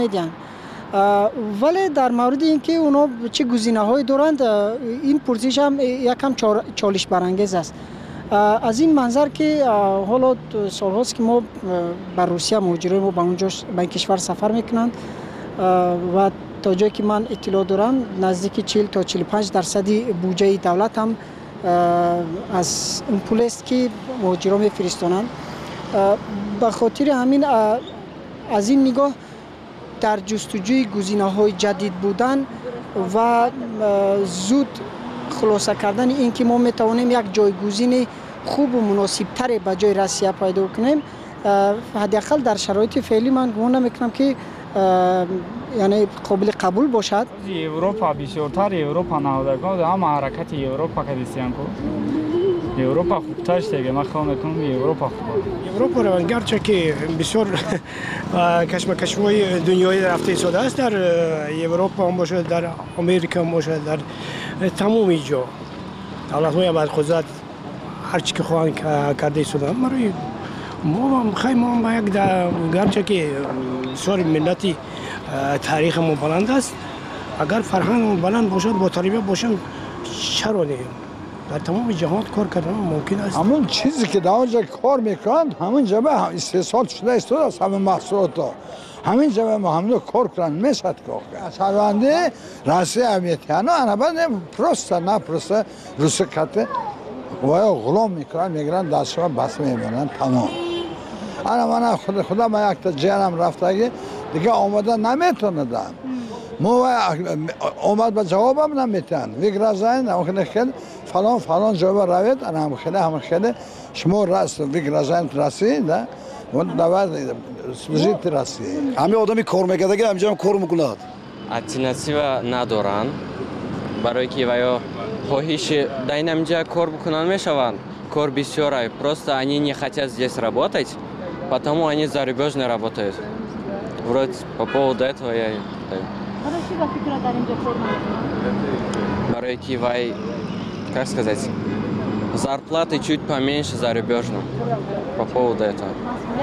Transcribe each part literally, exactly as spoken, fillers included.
میدن. ولی در مورد اینکه اونا چه گزینه‌هایی دارند این پرسش هم یکم چالش برانگیز است. از این منظر که حالا سال‌هاست که ما بر روسیه مهاجرای ما به اونجا به کشور سفر میکنند و تا جایی که من اطلاع دارم نزدیک چهل تا چهل و پنج درصدی بودجه دولت هم از این پول است که مهاجرا میفرستانند. به خاطر همین از این نگاه در جستجوی گزینه‌های جدید بودن و زود خلاصه کردن این که ما میتوانیم یک جایگزین خوب و مناسب تر به جای روسیه پیدا کنیم، حداقل در شرایط فعلی من گمان نمیکنم که یعنی قابل قبول باشد. اروپا بیشتر اروپا نهادگاه هم حرکت اروپا کردیسیان کو اروپا خوبترش دیگه من خواهم میکنم اروپا خوبه. اروپا رو گرچه که بسیار کشمکش‌های دنیایی رفته شده است در اروپا هم باشه در امریکا هم باشه در تمام جا دولت‌های بعد خودت هر چی که خواهند کرده شده برای ما خیلی ما با یک گرچه که بسیار ملتی تاریخ ما بلند است اگر فرهنگ بلند باشد با تربیت باشم چرا نه در تمام جهان کار کردن ممکن است. همون چیزی که در اونجا کار میکنند همون جبه استحصال شده است از همه محصولات ها همین جبه ما همون کار کنند میشد که شهرونده راستی امیتیانا انا بعد پروستا نه پروستا روسی کته و غلام میکنند میگرند دستشون بس میمونند تمام. انا من خود خدا ما یک تا جانم رفته دیگه آمده نمیتونه مو اومد به جوابم نمیتن ویگرازاین اون خیلی فلان فلان جواب راوید انا هم خیلی هم خیلی شما راست ویگرازاین راستی نه و دواد سوژیت راستی همه آدمی کار میکرده که همینجا کار میکنند альтернатива ندارن برای که ویا خواهش داین همینجا کار بکنن میشوند کار بسیار просто они не хотят здесь работать потому они зарубежно работают вроде по поводу этого я برای که وای как сказать зарплаты чуть поменьше зарубежно по поводу этого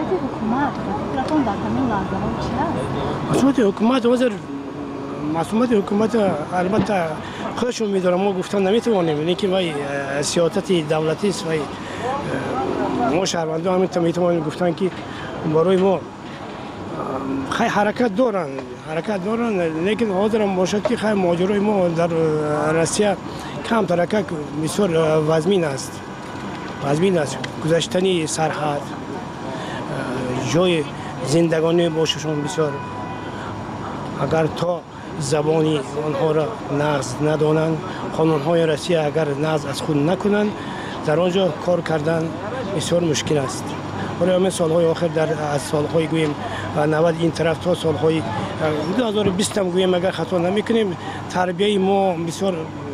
مسئولیت حکومت وزیر مسئولیت حکومت البته خودشون میدارن ما گفتن نمیتوانیم اینه که وای سیاست دولتی است وای ما شهروندان همین میتوانیم گفتن که برای ما خیلی حرکت دارن حرکت دارن لیکن حاضر هم باشد که خیلی ماجرای ما در روسیه کم ترکه بسیار وزمین است وزمین است گذشتنی سرحد جای زندگانی باششون بسیار اگر تا زبانی آنها را نقض ندانند قانونهای روسیه اگر نقض از خود نکنند در آنجا کار کردن بسیار مشکل است. ولی همین سالهای آخر در از سالهای گویم نود این طرف تا سالهای دو هزار و بیست هم گویم اگر خطا نمیکنیم تربیه ما بسیار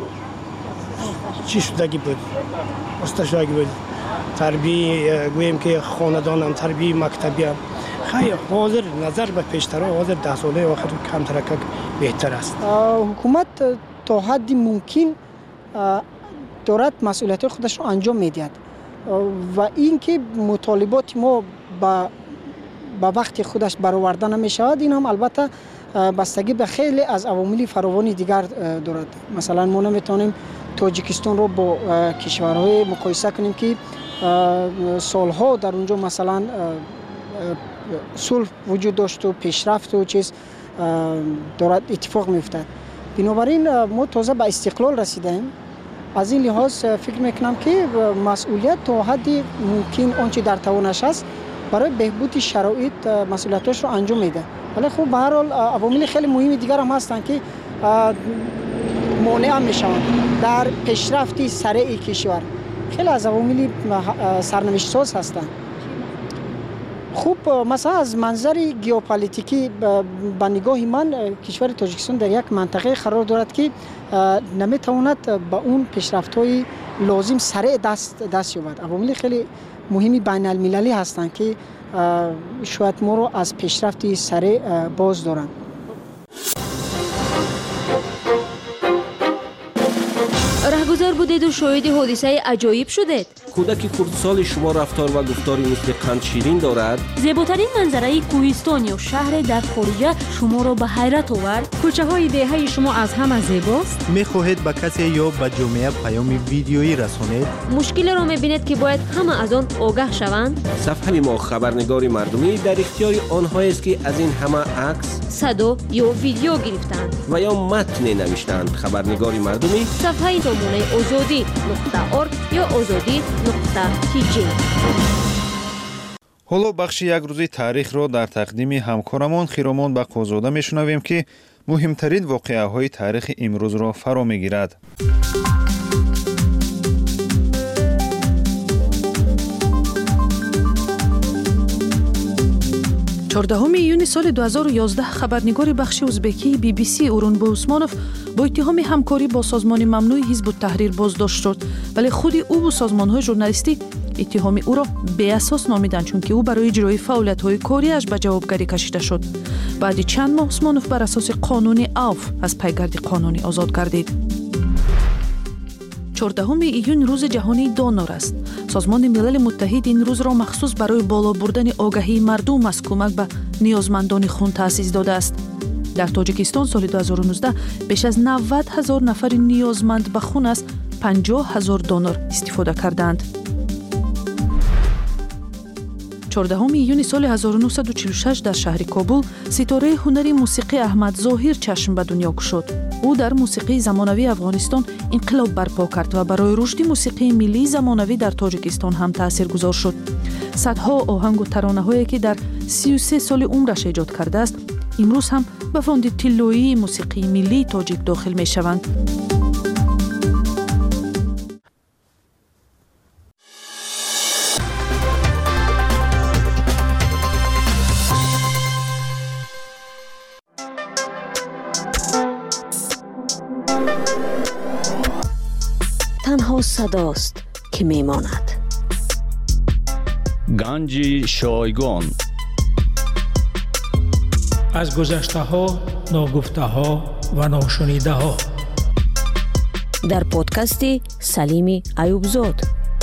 چی شدگی بود استشاگی بود تربیه گویم که خاندانم تربیه مکتبی هم خیلی حاضر نظر به پیشترها حاضر ده ساله آخر کم ترکک بهتر است. حکومت تا حدی ممکن دارد مسئولیت خودش رو انجام میدهد و اینکه مطالبات ما با با وقت خودش برآورده نمیشود این هم البته بستگی به خیلی از عوامل فراوانی دیگر دارد. مثلا ما نمیتونیم تاجیکستان رو با کشورهای مقایسه کنیم که سالها در اونجا مثلا صلح وجود داشت و پیشرفت و چیز دارد اتفاق میفتد. بنابراین ما تازه به استقلال رسیدیم. از این لحاظ فکر میکنم که مسئولیت تا حدی ممکن آنچه در توانش است برای بهبود شرایط مسئولیتش رو انجام میده. ولی خب به هر حال عوامل خیلی مهم دیگر هم هستن که مانع میشوند در پیشرفت سریع کشور. خیلی از عوامل سرنوشت ساز هستند. خوب مثلا از منظر ژئوپلیتیکی به نگاه من کشور تاجیکستان در یک منطقه قرار دارد که نمیتواند به اون پیشرفت‌های لازم سریع دست دست یابد. عوامل خیلی مهمی بین المللی هستند که شاید ما رو از پیشرفت سریع باز دارند. گذار بودید و شاهد حادثه عجایب شدید. کودک کردستان شما رفتار و گفتاری مثل قند شیرین دارد. زیباترین منظره کوهستان یا شهر در خارج شما را به حیرت آورد. کوچه های دهه شما از همه زیباست. میخواهید به کسی یا به جامعه پیام ویدیویی رسانید؟ مشکل را میبینید که باید همه از آن آگاه شوند. صفحه ما خبرنگار مردمی در اختیار آنهایی است که از این همه عکس، صدا یا ویدیو گرفتند و یا متن نوشتند. خبرنگار مردمی صفحه سامانه آزادی نقطه ارگ یا آزادی نقطه تی جی. حالا بخش یک روزی تاریخ را در تقدیم همکارمان خیرامان بقازاده میشنویم که مهمترین واقعه های تاریخ امروز را فرا میگیرد. چهاردهم ایون سال دو هزار و یازده خبرنگار بخش ازبکی بی بی سی اورونبو عثمانوف با اتهام همکاری با سازمان ممنوع حزب التحریر بازداشت شد، ولی خود او و سازمان‌های ژورنالیستی اتهام او را بی اساس نامیدند، چون که او برای اجرای فعالیت‌های کاریش به جوابگری کشیده شد. بعد چند ماه عثمانوف بر اساس قانون عفو از پیگرد قانونی آزاد گردید. چهاردهم ایون روز جهانی دونور است. سازمان ملل متحد این روز را مخصوص برای بالا بردن آگاهی مردم از کمک به نیازمندان خون تأسیس داده است. در تاجیکستان سال دو هزار و نوزده بیش از نود هزار نفر نیازمند به خون از پنجاه هزار دونور استفاده کردند. چهاردهم ایون سال هزار و نهصد و چهل و شش در شهر کابل ستاره هنری موسیقی احمد ظاهر چشم به دنیا گشود. او در موسیقی زمانوی افغانستان انقلاب برپا کرد و برای رشد موسیقی ملی زمانوی در تاجیکستان هم تاثیرگذار شد. صدها آهنگ و ترانه‌هایی که در سی و سه سال عمرش ایجاد کرده است، امروز هم به فاند طلایی موسیقی ملی تاجیک داخل می‌شوند. تنها صداست که میماند. گنج شایگان. از گذشته ها، ناگفته ها و ناشنیده ها. در پادکستی سلیمی ایوبزاد.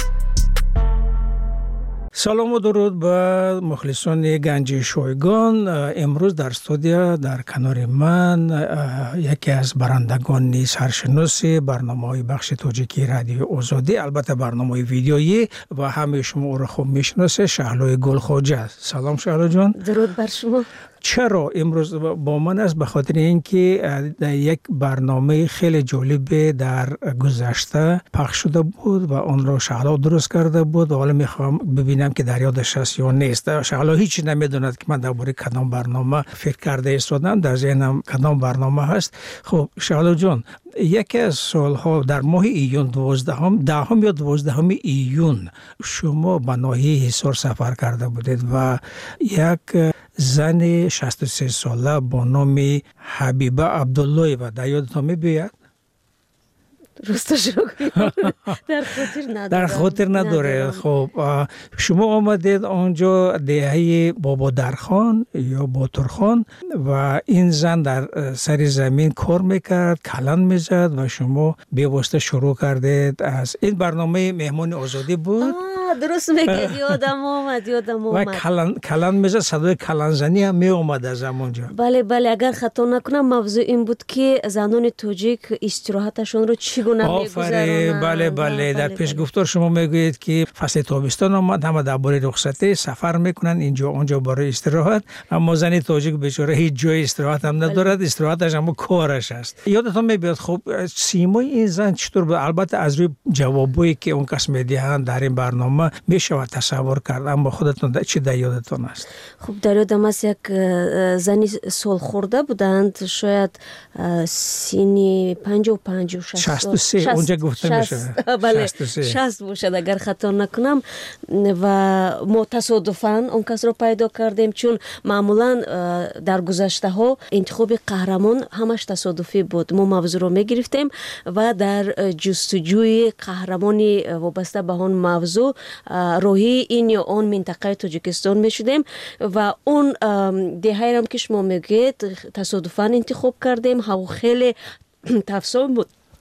سلام و درود به مخلصان گنج شایگان. امروز در استودیو در کنار من یکی از برندگان سرشناس برنامه‌های بخش تاجیکی رادیو آزادی، البته برنامه ویدیویی و همه شما او را خوب میشناسه، شهلا گلخواجه. سلام شهلا جان. درود بر شما. چرا امروز با من است؟ به خاطر اینکه در یک برنامه خیلی جالب در گذشته پخش شده بود و آن را شهلا درست کرده بود و حالا میخوام ببینم که در یادش هست یا نیست. شهلا هیچ نمیدوند که من درباره کدام برنامه فکر کرده ایستادم، در ذهنم کدام برنامه هست. خب شهلا جان، یکی از سالها در ماه ایون دوازدهم دهم یا دوازدهم ایون شما به ناحیه حصار سفر کرده بودید و یک زن شصت و سه ساله با نام حبیبه عبدالله و در یادتان می‌بیاد؟ درستش رو در خاطر نداره. در خاطر نداره. خب شما آمدید آنجا دهه بابا درخان یا باترخان و این زن در سر زمین کار میکرد، کلان میزد و شما به واسطه شروع کردید. از این برنامه مهمان آزادی بود. درست میگید، یادم آمد یادم آمد. و کلان کلان میزد، صدای کلان زنی هم می اومد از همونجا. بله بله، اگر خطا نکنم موضوع این بود که زنان تاجیک استراحتشون رو چگونه میگذرونن. بله بله، در پیش گفتار شما میگویید که فصل تابستان آمد، همه درباره رخصتی سفر میکنن اینجا اونجا برای استراحت، اما زن تاجیک بیچاره هیچ جای استراحت هم ندارد. استراحتش هم کارش است. یادتون میاد خب سیمای این زن چطور بود؟ البته از روی جوابایی که اون کس میدهند در این برنامه میشه تصور کرد، اما خودتون چی در یادتون است؟ خب در یادم است یک زنی سال خورده بودند، شاید سینی پنجاه و پنج و شصت و سه اونجا گفته میشه. بله شصت باشد اگر خطا نکنم. و ما تصادفاً اون کس رو پیدا کردیم، چون معمولاً در گذشته ها انتخاب قهرمان همش تصادفی بود. ما موضوع رو میگرفتیم و در جستجوی قهرمانی وابسته به اون موضوع روحی این یا اون منطقه تاجیکستان میشدیم و اون دهه هم که شما میگید تصادفاً انتخاب کردیم. هوا خیلی تفصیل بود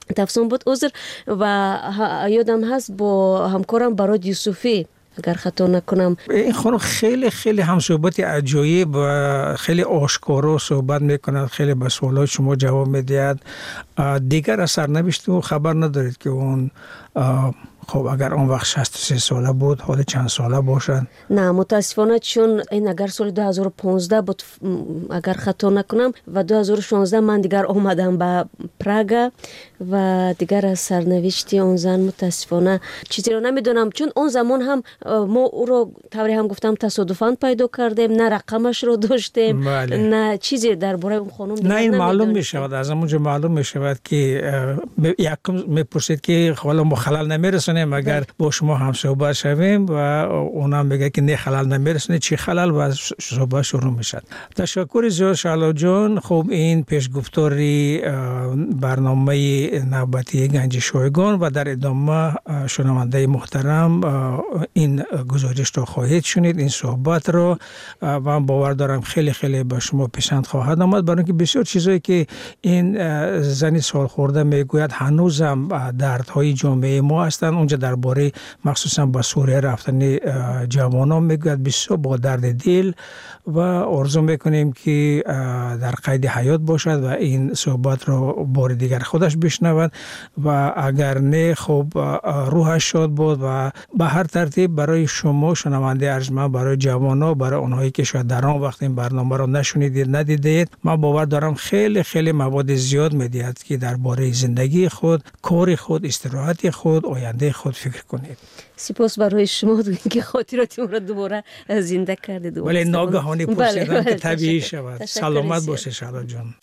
تفسون بود عذر و یادم هست با همکارم براد یوسفی اگر خطا نکنم این خانم خیلی خیلی هم صحبت عجایب و خیلی آشکارا صحبت میکند، خیلی به سوالات شما جواب میدهد. دیگر از سرنوشت او خبر ندارید که اون خب اگر اون وقت شصت و سه ساله بود حالا چند ساله باشد؟ نه متاسفانه چون این اگر سال دو هزار و پانزده بود اگر خطا نکنم و دو هزار و شانزده من دیگر آمدم به پراگ و دیگر از سرنوشت اون زن متاسفانه چیزی رو نمیدونم، چون اون زمان هم ما او رو طوری هم گفتم تصادفاً پیدا کردیم، نه رقمش رو داشتیم بله. نه چیزی درباره اون خانم نه این معلوم می شود، از همونجا معلوم می شود که یکم میپرسید که حالا ما خلل نمیرسونیم اگر با شما هم صحبت شویم و اونا میگه که نه خلل نمیرسونه چی خلل و صحبت شروع میشد. تشکر زیاد شعلا جان. خب این پیشگفتاری برنامه نوبتی گنج شایگان و در ادامه شنونده محترم این گزارش رو خواهید شنید، این صحبت رو و من باور دارم خیلی خیلی به شما پسند خواهد آمد، برای اینکه بسیار چیزایی که این زنی سال خورده میگوید هنوزم دردهای جامعه ما هستند. اونجا درباره مخصوصا با سوریه رفتن جوانان میگوید بسیار با درد دل و آرزو میکنیم که در قید حیات باشد و این صحبت رو بار دیگر خودش بشنود و اگر نه خب روحش شاد بود و به هر ترتیب برای شما شنونده ارجمند، برای جوانان، برای اونهایی که شاید در آن وقت این برنامه رو نشنیدید ندیدید، من باور دارم خیلی خیلی مواد زیاد میدهد که درباره زندگی خود، کار خود، استراحت خود، آینده خود فکر کنید. سپاس برای شما که خاطراتم را دوباره زنده کردید. ولی ناگهانی پرسیدم که طبیعی شود. سلامت باشه شعلا جان.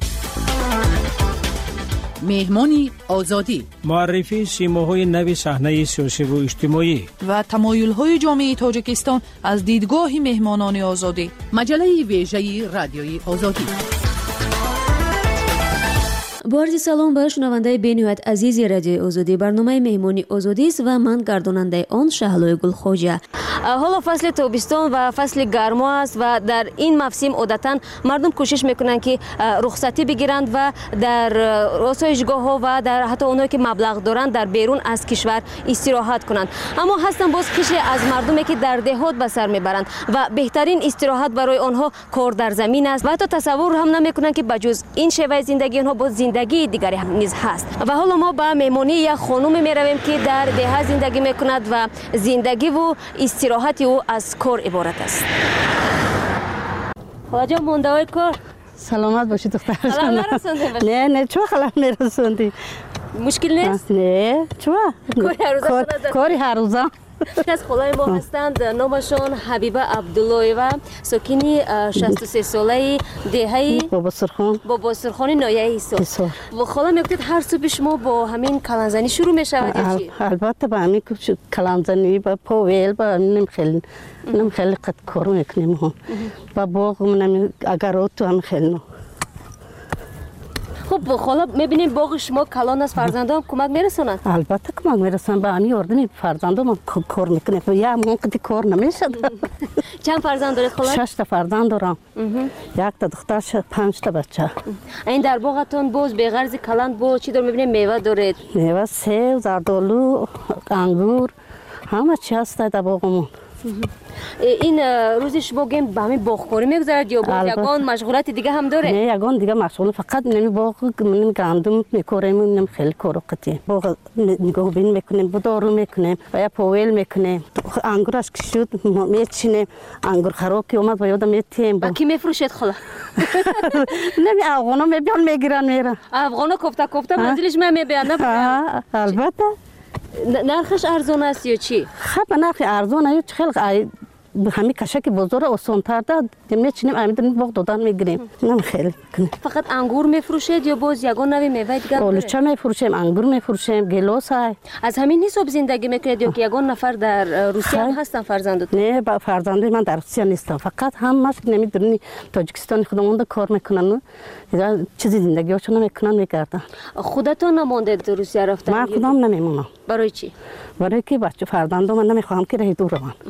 مهمانی آزادی، معرفی سیماهای نوی صحنه سیاسی و اجتماعی و تمایل‌های جامعه تاجیکستان از دیدگاه مهمانان آزادی. مجله ویژه رادیوی آزادی. با عرض سلام به شنونده بین‌نهایت عزیز رادیو آزادی. برنامه مهمانی آزادی است و من گرداننده آن شهلای گلخواجه. حالا فصل تابستان و فصل گرما است و در این موسم عادتاً مردم کوشش میکنند که رخصتی بگیرند و در آسایشگاه‌ها و در حتی اونایی که مبلغ دارند در بیرون از کشور استراحت کنند. اما هستن باز قشری از مردمی که در دهات به سر میبرند و بهترین استراحت برای آنها کار در زمین است و حتی تصور هم نمیکنند که بجز این شیوه زندگی آنها باز زندگی دیگری هم نیز هست. و حالا ما به مهمانی یک خانم میرویم که در ده زندگی میکند و زندگی و استراحت او از کار عبارت است. خواجه مونده های کار سلامت باشی دختر. خلال نرسوندی؟ نه نه چو خلال نرسوندی؟ مشکل نیست؟ نه چو کاری هر روزه. از خلای ما هستند، نامشان حبیبه عبداللهیوه، ساکنی شصت و سه ساله دهه بابا سرخان بابا سرخانی نایه ایسا. و خلا میگوید هر صبح شما با همین کلانزنی شروع میشود یا چی؟ البته با همین کلانزنی با پاویل با نم خیلی نم خیلی قد کار میکنیم هم و باغ منم اگر تو هم خیلی. خب خالا میبینیم باغ شما کلان از فرزندان کمک میرسونن؟ البته کمک میرسونن، با همین اردمی فرزندان کار میکنه یا من کدی کار نمیشد. چند فرزند دارید خالا؟ شش تا فرزند دارم، یک تا دختر، پنج تا بچه. این در باغتون باز به غرض کلان با چی دار میبینیم؟ میوه دارید؟ میوه، سیب، زردآلو، انگور، همه چی هست در باغمون. این روز شما گیم به همین باغکاری میگذرد یا باز یگان مشغولات دیگه هم داره؟ نه یگان دیگه مشغول، فقط نمی باغ من گندم میکاریم، نمی خیلی کارو قطعی باغ نگاه بین میکنیم، بدارو میکنیم و یا پاویل میکنیم، انگورش که شد میچینیم، انگور خراب که اومد و یادم میتیم. با کی میفروشید خلا؟ نمی افغانا میبیان میگیرن میرن. افغانا کوفته کوفته منزلش من میبیان نه؟ البته. نرخش ارزان است یا چی؟ خب نرخ ارزان است، خیلی همین کشک بزرگ آسان‌تر داد میچینیم همین باغ دادن میگیریم. نم خیلی کنه. فقط انگور میفروشید یا باز یگان نوی میوه دیگه داره؟ آلوچه میفروشیم، انگور میفروشیم، گیلاس های. از همین حساب زندگی میکنید یا که یگان نفر در روسیه هم هستن فرزندتون؟ نه با فرزندی من در روسیه نیستم، فقط همش نمیدونی تاجیکستان خودمون کار میکنن و چیزی زندگیشون میکنن میگردن. خودتون نموندید روسیه رفتن؟ من خودم نمیمونم. برای چی؟ برای که بچه فرزندم من نمیخوام که راه دور روم.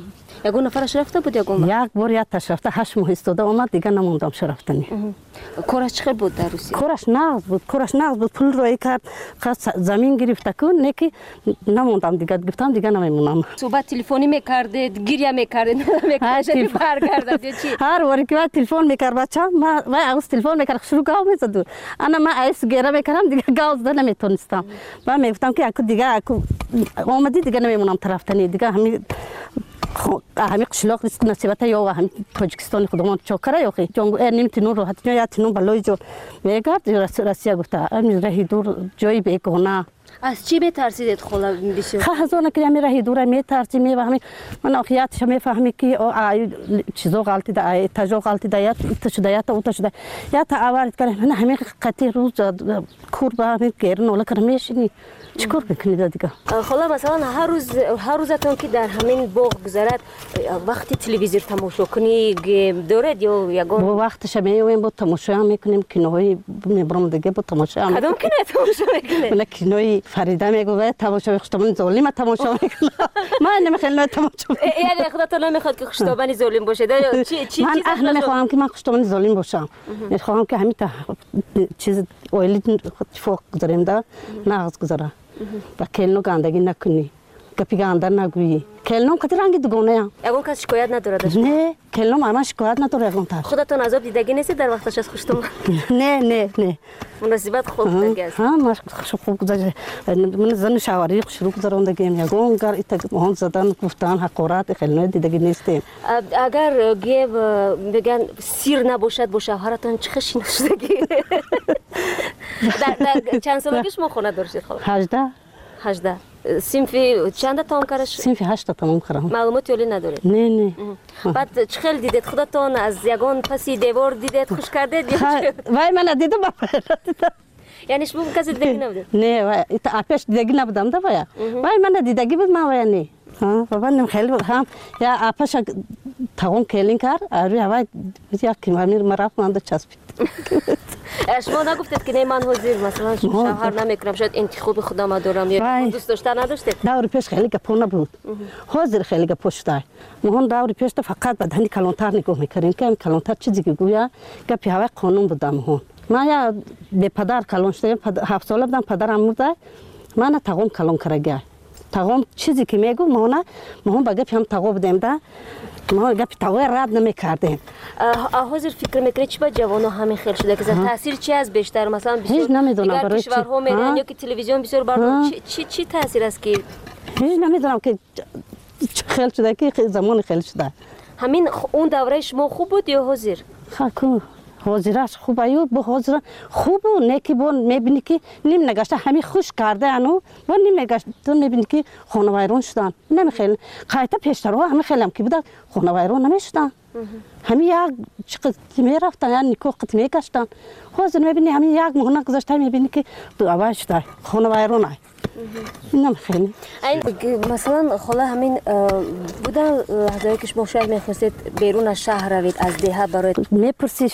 یگون نفرش رفته بود یگون یک بار یادش رفته هشت ماه ایستاده اومد دیگه نموندم شرفتنی. کارش چقدر بود در روسیه؟ کارش نقد بود کارش نقد بود پول روی کرد خواست زمین گرفته کن نکی نموندم دیگه گفتم دیگه نمیمونم. صحبت تلفنی میکردید گریه میکردید نمیکردید برگردید چی؟ هر وقتی که تلفن میکرد بچه‌م ما ما از تلفن میکرد شروع گاو میزد انا ما ایس گیره میکردم دیگه گاو زدن نمیتونستم و میگفتم که اكو دیگه اكو اومدی دیگه نمیمونم طرفتنی دیگه همین همین قشلاق است نصیبت یا همین تاجیکستان خودمون چوکره یا خی جنگ نمیتونن رو حتی یا تنو بالای جو میگرد روسیه گفته امیر رهی دور جایی بکنه. از چی میترسیدید خلا بسیار؟ خازونه که امیر رهی دور میترسی میفهمی من آخیاتش میفهمی که آی چیزو غلطی ده تاجو غلطی ده یا تشده یا تا تشده یا تا آورد کنه من همین قطعی روز کور با همین گرن ولی کرمیشی چیکار بکنید دیگه؟ خلا مثلا هر روز هر روزتون که در همین باغ گذرد وقتی تلویزیون تماشا کنی دارد یا یگان با وقتش میویم با تماشا میکنیم کینوی میبرم دیگه با تماشا کدوم کینو تماشا میکنه؟ من کینوی فریده میگه تماشا خشتابانی ظالم تماشا میکنه من نمیخوام تماشا یعنی خودتون نمیخواد که خشتابانی ظالم باشه چی چی من اهل نمیخوام که من خشتابانی ظالم باشم میخوام که همین چیز اویلی فوق گذاریم دا ناز گذاره و کلنو گندگی نکنی گپی گنده نگویی کلنو کتی رنگی دوگانه ام یگون کس شکایت نداره داشت؟ نه کلنو ماما شکایت نداره یگون تر خودتون عذاب دیدگی نیستی در وقتش از خشتم؟ نه نه نه مناسبت خوب دیگه است ها ما خوب گذاشت من زن شواری شروع کردم دیگه یگون گر ایت مهون زدن گفتن حقارت کلنو دیدگی نیستیم اگر گیو بگن سیر نباشد با شوهرتون چه خشی نشدگی در چند سالگیش ما خونه داشتید خاله؟ هجده هجده سینفی چند تام کارش؟ سینفی هشت تمام کردم معلوماتی ولی ندارید؟ نه نه بعد چه خیلی دیدید خودتون از یگان پسی دیوار دیدید خوش کردید یا چه؟ وای من دیدم یعنی شما کسی دیدگی نبودید؟ نه وای آپش دیدگی نبودم دا وای وای من دیدگی بود ما وای نه ها بابا نم خیلی هم یا آپش تاون کلین کار آری وای یا کی مامیر مرافت مانده چسبید شما نگفتید که نه من حاضر مثلا شوهر نمیکنم شاید انتخاب خودم دارم یا دوست داشتن نداشتید؟ دور پیش خیلی گپونه بود حاضر خیلی گپشته مهون دور پیش فقط بدنی کلانتر نگاه میکردیم که کلانتر چیزی که گویا گپی هوا قانون بودم مهون ما یا به پدر کلان شدم هفت ساله بودم پدرم مرده من تاقوم کلان کرده تاقوم چیزی که میگو مهونه مهون با گپی هم تاقو بودیم ده ما گپی تاقوی رد نمیکردیم حاضر فکر میکنید چی با جوانو همین خیلی شده که تاثیر چی از بیشتر مثلا هیچ نمیدونم برای کشورها میرن یا که تلویزیون بسیار برنامه چی چی تاثیر است که هیچ نمیدونم که خیلی شده که زمان خیلی شده همین اون دوره شما خوب بود یا حاضر خاکو حاضرش خوب ایو با حاضر خوب و نکی بون میبینی که نیم نگشته همین خوش کرده انو با نیم نگشته تو میبینی که خانه ویران شدن نمیخیل قایتا پیشتر ها همین خیلی هم که بوده خانه ویران نمیشدن همین یک چقدر میرفتن یا نیکو قد میگشتن حاضر میبینی همین یک مهنه گذاشته میبینی که دو اول شده خانه ویران های نمیخیل مثلا خلا همین بودن لحظه که شما شاید میخواستید بیرون از شهر روید از دیها برای میپرسی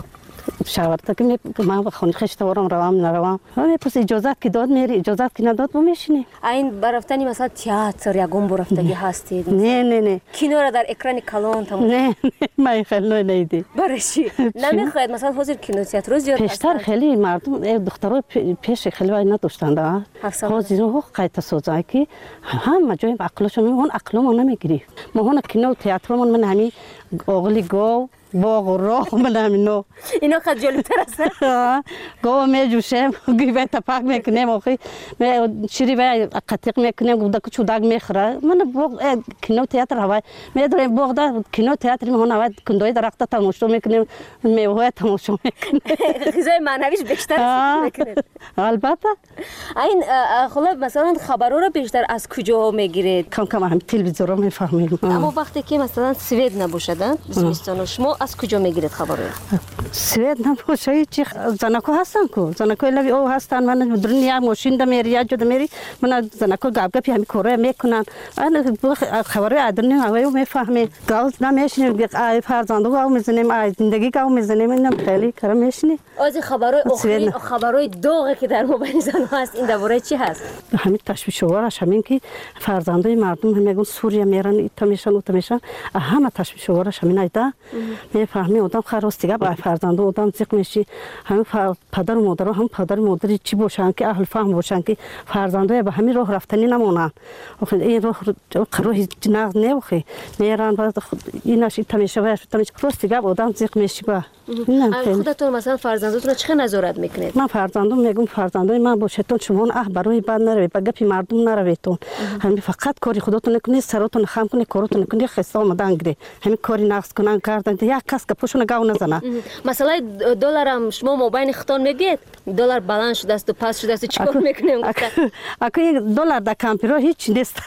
شاورتا که می ما خونه خشتوارم روام نروام میپرسی اجازت که داد میری اجازت که نداد با میشینی این برفتنی مثلا تئاتر یا گم برفتگی هستید نه نه نه کینو را در اکران کلان تمام نه ما خیلی نیدی برای چی نمیخواید مثلا حاضر کینو تئاتر زیاد پیشتر خیلی مردم دخترای پیش خیلی وای نداشتن ده حاضر رو قایت سوزای که هم جای عقلشون اون عقلمو نمیگیری ما هون کینو تئاترمون من همین اوغلی گو باغ و راه من همینو اینا خیلی جلوتر هستن گو میجوشم گیوه تپاک میکنم آخی شیری و قطیق میکنم گودا که چوداگ میخوره من باغ کینو تئاتر هوای میدارم باغ دا کینو تئاتر میهون هوای کندوی درخت تماشا میکنیم میوه تماشا میکنیم غذای معنویش بیشتر میکنید البته این خلا مثلا خبرها رو بیشتر از کجا میگیرید کم کم هم تلویزیون رو میفهمیم اما وقتی که مثلا سوید نباشدن زمستان شما از کجا میگیرید خبر؟ سوئد نباشه چی زنکو هستن کو زنکو لبی او هستن من دنیا ماشین دم میری یا جد میری من زنکو گاب گپی همین کاره میکنن من خبر ادرنی هوایو میفهمی گاز نمیشنیم ای فرزندو گاو میزنیم ای زندگی گاو میزنیم اینم خیلی کارم میشنی از خبرای آخرین خبرای داغی که در موبایل زن هست این درباره چی هست؟ همین تشویش آورش همین که فرزندای مردم میگن سوریه میرن ایتا میشن اوتا میشن همه تشویش آورش همین ایدا میفهمی آدم خراستی با فرزند آدم زیق میشی همین پدر و مادر هم پدر و مادری چی باشن که اهل فهم باشن که فرزندای به همین راه رفتنی نمونن آخه این راه راه ناز نبخی میرن بعد ایناش ایتا میشه و ایتا میشه راستی با آدم زیق میشی با خودتون مثلا فرزندتون رو چه نظارت میکنید؟ من فرزندم میگم فرزندای من باشتون شما اه برای بد نروید به گپی مردم نرویدتون همین فقط کاری خودتون نکنید سرتون خم کنید کارتون نکنید خسته آمدن گیری همین کاری نقص کنن کردن یک کس که پوشون گاو نزنه مثلا دلار هم شما مابین خطان میگید دلار بلند شده است و پس شده است چیکار میکنیم اگه یک دلار در کامپیوتر هیچ نیست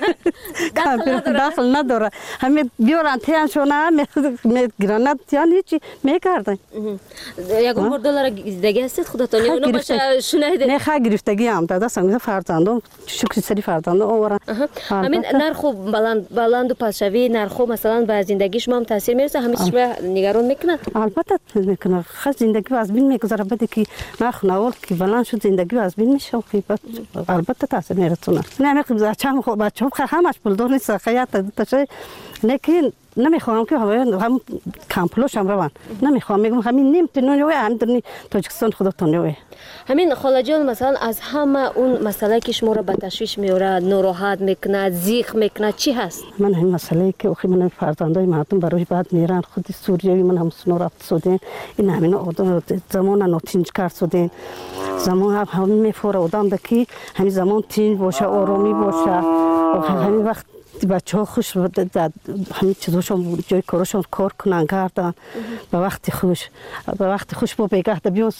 داخل نداره همین بیارن تیان شونه میگیرن تیان هیچی میکردن یکم بار دلار دیگه است خودتون یا اونو باشه شنیدید نه خا گرفتگی هم داده سنگ فرزندم شکر سری فرزندم آورن همین نرخ بلند بلند و پسشوی نرخ مثلا به زندگی شما هم تاثیر میرسه همین شما نگران میکنه البته میکنه خاص زندگی از بین میگذره بده که نرخ نوال که بلند شد زندگی از بین میشه البته تاثیر میرسونه نه میگم بچه‌م خو بچه‌م همش پول دور نیست خیاط تشه لیکن نمیخوام که هم کامپلوش هم روان نمیخوام میگم همین نیم تنونی هم درنی تاجیکستان خودتونی همین خاله جان مثلا از همه اون مسئله که شما رو به تشویش میاره ناراحت میکنه زیق میکنه چی هست من همین مسئله که اخی من فرزندای مردم برای بعد میرن خود سوریایی من هم سنورافت شدن این همین زمان نوتینج کرد شدن زمان هم همین میفوره آدم دکی همین زمان تین باشه آرامی باشه همین وقت بچه ها خوش همین چیزاشون جای کارشون کار کنن کردن به وقت خوش به وقت خوش با بگه ده بیان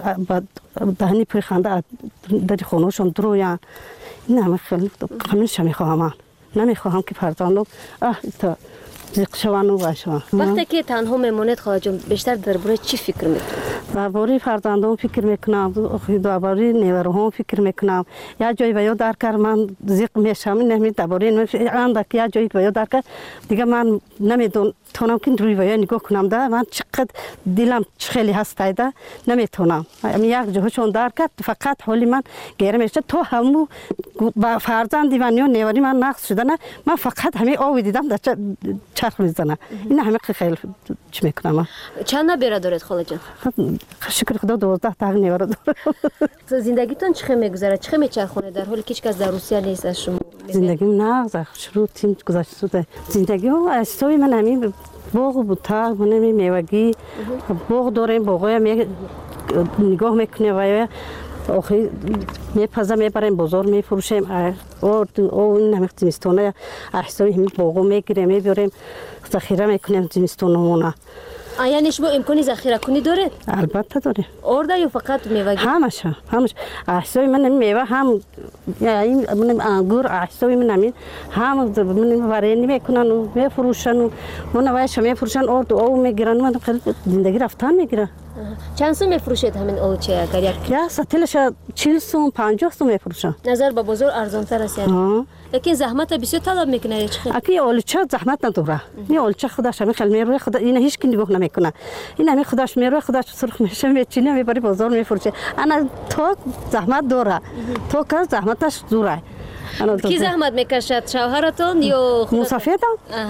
دهنی پری خنده در خونهشون درویان این همه خیلی همیشه میخواهم من نمیخواهم که فرزندم اه تا زیق شوان و باشن وقتی که تنها میمونید خاله جان بیشتر درباره چی فکر میکنید درباره فرزندم فکر میکنم درباره نیروهم فکر میکنم یا جایی و یا در کار من زیق میشم نمی درباره آن که یا جایی و یا در کار دیگه من نمیدونم تونم که روی و یا نگاه کنم ده من چقدر دلم خیلی هست ده نمیتونم یک جهشون در کرد فقط حالی من گیره میشه تو همو با فرزندی و نیوری من نقص شده نه من فقط همین آوی دیدم در چرخ میزنه این همه خیلی چی میکنم چند نبیره دارید خاله جان شکر خدا دوازده تا نیوره دارم زندگیتون چه میگذره چه میچرخونه در حالی که هیچ کس در روسیه نیست از شما زندگیم نه شروع تیم گذشته شده زندگی و استوی من همین باغ بود تا من میوگی باغ داریم باغای می نگاه میکنه و آخری میپزه میبریم بازار میفروشیم اور او این همه زمستونه احسایی همین باغو میگیریم میبریم ذخیره میکنیم زمستونمونه یعنی شما امکانی ذخیره کنی داره؟ البته داره. آرده یا فقط میوه؟ همش همش. احسای من میوه هم یعنی من انگور احسای من همین هم من وارینی میکنن و میفروشن و من وایش میفروشن آرد او میگیرن من خیلی زندگی رفتن میگیره. چند سو میفروشید همین آلوچه اگر یک؟ یا سطلش چهل سو پنجاه سو میفروشن. نظر به بازار ارزان تر است یعنی. لیکن زحمت بسیار طلب میکنه چه؟ اکی آلوچه زحمت نداره. این آلوچه خودش همین خیلی میروه خدا این هیچ کی نگاه نمیکنه. این همین خودش میروه خودش سرخ میشه میچینه میبری بازار میفروشه. انا تو زحمت داره. تو که زحمتش دوره. کی زحمت میکشد شوهرتون یا مسافرتون؟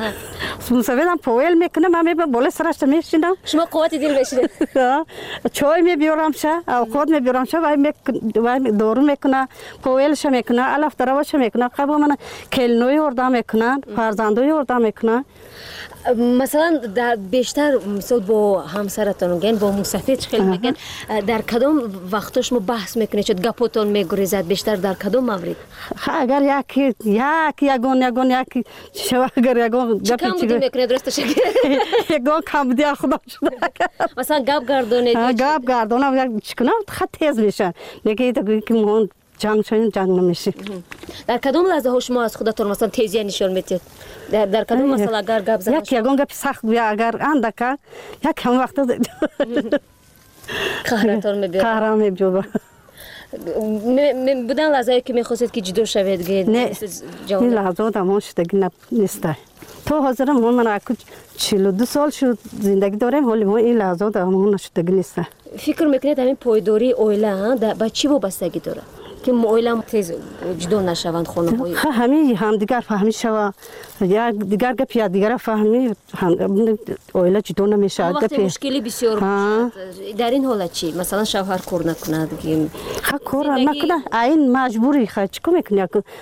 مسافرتون پویل میکنه من میبرم بالا سرش میشینم. شما قوت دل بشید. چای میبیارم شه اوقات میبیارم شه و دارو میکنه پویلش میکنه الف دروش میکنه قبل من کلنوی وردا میکنه فرزندوی وردا میکنه. مثلا در بیشتر مثلا با همسرتون میگن با مسافر خیلی میگن در کدام وقتش ما بحث میکنید چه گپتون میگریزد بیشتر در کدام مورد اگر یکی یکی یگون یگون یکی شو اگر یگون گپی کم بودی میکنید درستش یگون کم بودی خدا شد مثلا گپ گردونید گپ گردونم یک چیکنم خیلی تیز میشه نگید که مون جنگ شدیم جنگ نمیشه. در کدام لحظه ها شما از خودتون مثلا تیزی نشون میدید؟ در در کدام مثلا اگر گپ زدن یک یگان گپ سخت بیا اگر اندک یک هم وقت قهرتون میبره. قهرم میبره. بودن لحظه که میخواستید که جدا شوید گید؟ نه این لحظه دمان شدگی نیست. تو حاضرم من اکو چهل و دو سال شد زندگی دارم ولی ما این لحظه دمان نشدگی نیست. فکر میکنید همین پایداری اویله با چی وابستگی داره؟ که اویله تیز جدا نشوند خانم های؟ همین هم دیگر فهمی شود یا دیگر گپ یا دیگر فهمی اویله جدا نمیشه. وقتی مشکلی بسیار در این حالت چی؟ مثلا شوهر کار نکند؟ ها کار نکنه این مجبوری خواهد چی میکنی؟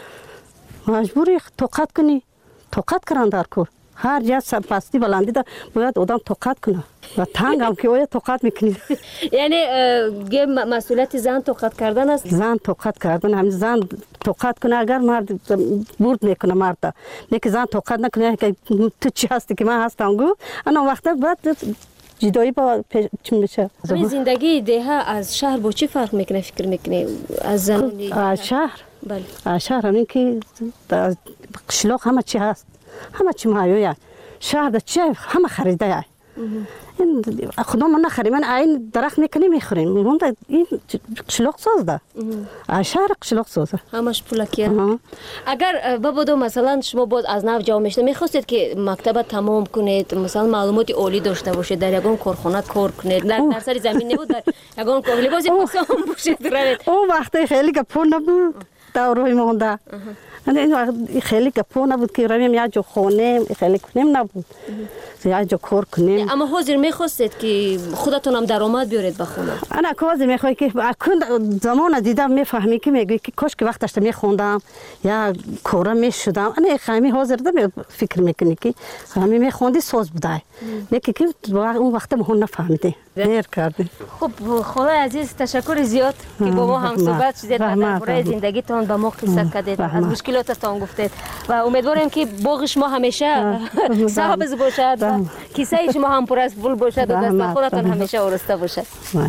مجبوری طاقت کنی طاقت کردن در کار. هر جا پستی بلندی دا باید آدم طاقت کنه و تنگ هم که آیا طاقت میکنی. یعنی مسئولیت زن طاقت کردن است؟ زن طاقت کردن همین زن طاقت کنه اگر مرد برد میکنه مرد نه که زن طاقت نکنه که تو چی هستی که من هستم گو انا وقتا بعد جدایی با چی میشه. همین زندگی ده از شهر با چی فرق میکنه فکر میکنی از زنانی؟ از شهر؟ بله. از شهر همین که قشلاق همه چی هست. همه چی مایویه شهر ده چی همه خریده یه این خدا من نخریم من این درخت میکنیم میخوریم این قشلاق ساز ده شهر قشلاق سازه همش پولکیه. اگر بابدو مثلا شما باز از نو جا میشته میخواستید که مکتب تمام کنید مثلا معلومات عالی داشته باشید در یگان کارخانه کار کنید در سر زمین نبود در یگان کار لباس پوشان باشید روید اون وقتی خیلی گپون نبود دوروی مونده این خیلی گپو نبود که رویم یا جو خونه خیلی کنیم نبود یا جو کار کنیم. اما حاضر میخواستید که خودتون هم درآمد بیارید به خونه؟ انا حاضر میخوای که اکن زمان دیدم میفهمی که میگی که کاش که وقتش میخوندم یا کارا میشدم انا خیلی حاضر دم فکر میکنی که همین میخوندی ساز بوده نه که اون وقت ما نفهمیدی دیر کردی. خب خدای عزیز تشکر زیاد که با ما هم صحبت شدید و درباره زندگیتون با ما قصه کردید از مشکلاتتون گفتید و امیدوارم که باغ شما همیشه سبز باشد و کیسه شما هم پر از پول باشد و دست خودتون همیشه آراسته باشد.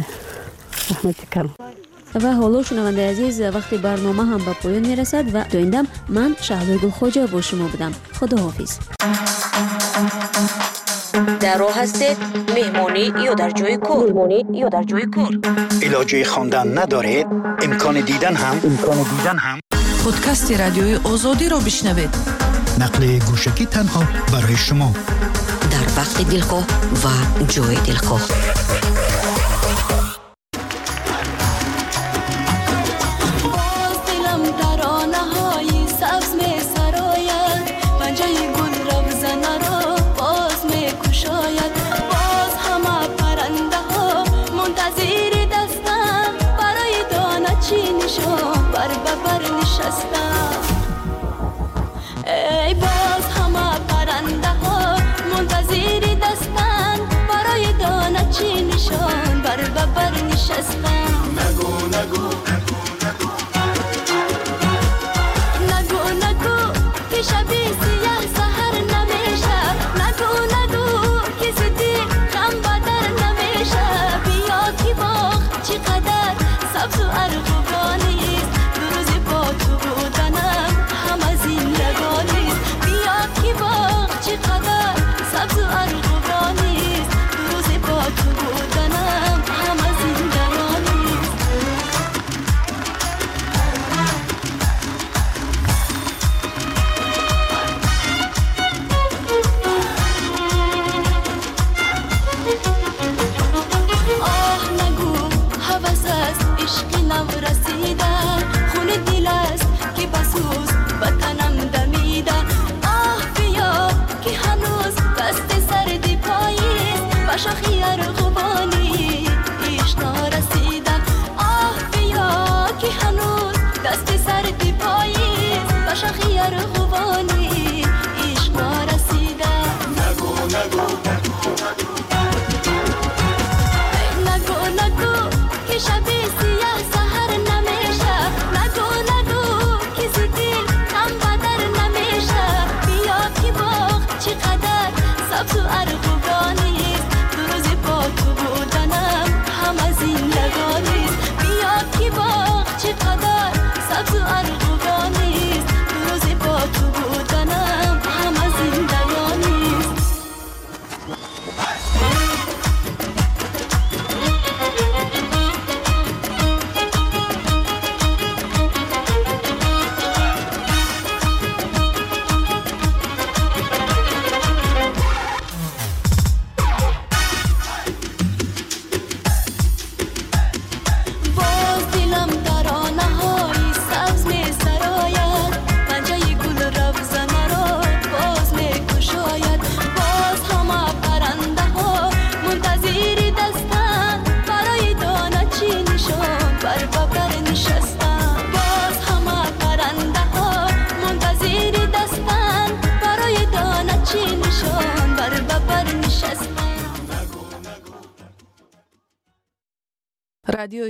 و حالا شنونده عزیز وقتی برنامه هم به پایان میرسد و دویندم من شهلا گلخواجه با شما بودم. خداحافظ. در راه هستید مهمانی یا در جای کار مهمانی یا در جای کار علاجه خواندن ندارید امکان دیدن هم امکان دیدن هم پادکست رادیوی آزادی را بشنوید. نقل گوشکی تنها برای شما در وقت دلخواه و جای دلخواه. ای باز همه پرنده ها منتظر دستن برای دانه چی نشان بر ببر نشستن. نگو نگو نگو نگو که شبی سیاه سهر نمیشه. نگو نگو که زدی غم بدر نمیشه. بیا که باغ چقدر سبز و ارغوانیست دو روز با تو بودنم همه زندگانیست. بیا که باغ چقدر سبز و ارغوانیست دو روز با تو بودنم همه زندگانیست. آه نگو حوض است عشق نو رسیده خون دل است که بسوز وطنم دمیده. آه بیا که هنوز دست سردی پاییست و شاخی ارغوانی عشق نرسیده. آه بیا که هنوز دست سردی پاییست و شاخی ارغوانی عشق نرسیده. نگو نگو نگو نگو که شبی سیاه سهر نمیشه. نگو نگو که زدی غم بدر نمیشه. بیا که باغ چقدر سبز و ارغوانیست دو روز با تو بودنم همه زندگانیست. بیا که باغ چقدر رادیو